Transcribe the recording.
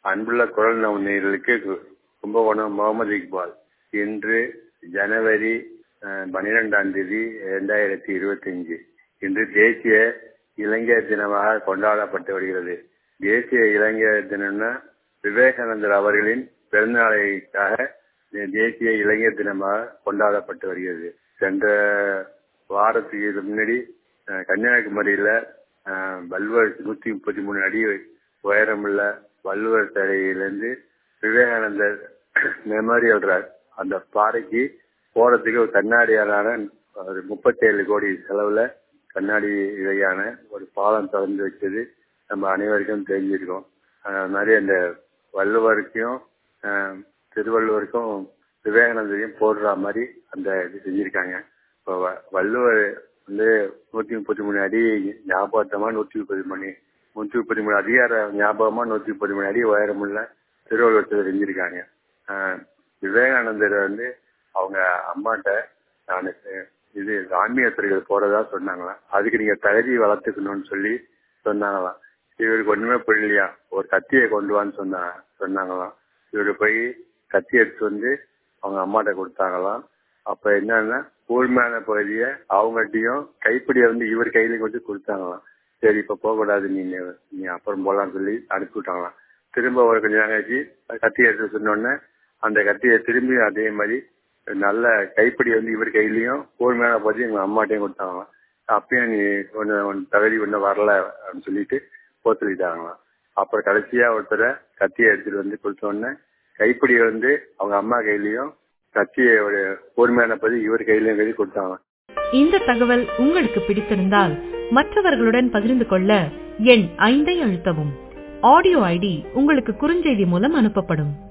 அன்புள்ள குரல் நேயர்களுக்கு கும்பகோணம் முகமது இக்பால். இன்று ஜனவரி 12ஆம் தேதி 2025. இன்று தேசிய இளைஞர் தினமாக கொண்டாடப்பட்டு வருகிறது. தேசிய இளைஞர் தினம்னா விவேகானந்தர் அவர்களின் பிறந்தநாளைக்காக தேசிய இளைஞர் தினமாக கொண்டாடப்பட்டு வருகிறது. சென்ற வாரத்துக்கு முன்னாடி கன்னியாகுமரியில வள்ளுவர் 133 அடி உயரமுள்ள வள்ளுவர் சிலையிலிருந்து விவேகானந்தர் மெமோரியல் அந்த பாறைக்கு போறதுக்கு ஒரு கண்ணாடியாலான ஒரு 37 கோடி செலவுல கண்ணாடி இழையான ஒரு பாலம் திறந்து வச்சது நம்ம அனைவருக்கும் தெரிஞ்சிருக்கோம். அது மாதிரி அந்த வள்ளுவருக்கும் திருவள்ளுவருக்கும் விவேகானந்தரையும் போடுற மாதிரி அந்த இது செஞ்சிருக்காங்க. இப்போ வள்ளுவர் வந்து 133 அடி ஞாபகத்தமா 133 அதிகார ஞாபகமா 133 அடி உயரமுள்ள திருவள்ளுவத்தை செஞ்சிருக்காங்க. விவேகானந்தர் வந்து அவங்க அம்மாட்ட நான் இது ஆன்மீக துறைகள் போறதா சொன்னாங்களாம். அதுக்கு நீங்க தகுதி வளர்த்துக்கணும்னு சொல்லி சொன்னாங்களாம். இவருக்கு ஒண்ணுமே புரியலையா, ஒரு கத்தியை கொண்டு வான்னு சொன்னாங்களாம். இவரு போய் கத்தி எடுத்து வந்து அவங்க அம்மாட்ட கொடுத்தாங்களாம். அப்ப என்னன்னா கூர்மையான பகுதியை அவங்கள்ட்டையும் கைப்பிடியை வந்து இவர் கையில கொண்டு கொடுத்தாங்களாம். சரி இப்ப போக கூடாது, நீ அப்புறம் போலான்னு சொல்லி அனுப்பி விட்டாங்களாம். திரும்ப ஒரு கொஞ்சம் நேரம் கழிச்சு கத்தி எடுத்து சொன்னோடனே அந்த கத்தியை திரும்பி அதே மாதிரி நல்ல கைப்பிடி வந்து இவர் கையிலையும் கூர்மையான பகுதி எங்க அம்மாட்டையும் கொடுத்தாங்களாம். அப்பயும் நீ ஒன்னு தகுதி ஒன்னும் வரல அப்படின்னு சொல்லிட்டு சொல்லிட்டாங்களாம். அப்புறம் கடைசியா ஒருத்தரை கத்தியை எடுத்துட்டு வந்து கொடுத்தோடனே கைப்பிடியை வந்து அவங்க அம்மா கையிலையும் கத்தியோட கூர்மையான பகுதி இவர் கையிலையும் கை கொடுத்தாங்க. இந்த தகவல் உங்களுக்கு பிடித்திருந்தால் மற்றவர்களுடன் பகிர்ந்து கொள்ள எண் 5 அழுத்தவும். ஆடியோ ஐடி உங்களுக்கு குறுஞ்செய்தி மூலம் அனுப்பப்படும்.